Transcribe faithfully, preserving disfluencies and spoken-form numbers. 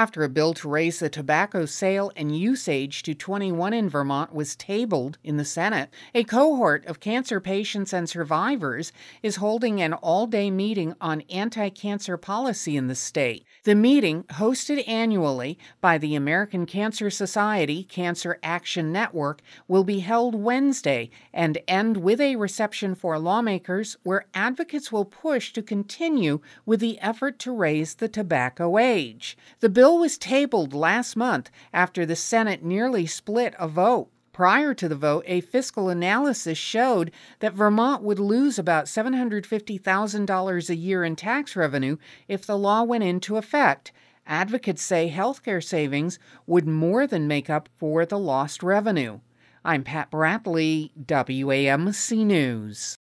after a bill to raise the tobacco sale and use age to twenty-one in Vermont was tabled in the Senate. A cohort of cancer patients and survivors is holding an all-day meeting on anti-cancer policy in the state. The meeting, hosted annually by the American Cancer Society Cancer Action Network, will be held Wednesday and end with a reception for lawmakers where advocates will push to continue with the effort to raise the tobacco age. The bill was tabled last month after the Senate nearly split a vote. Prior to the vote, a fiscal analysis showed that Vermont would lose about seven hundred fifty thousand dollars a year in tax revenue if the law went into effect. Advocates say healthcare savings would more than make up for the lost revenue. I'm Pat Bradley, W A M C News.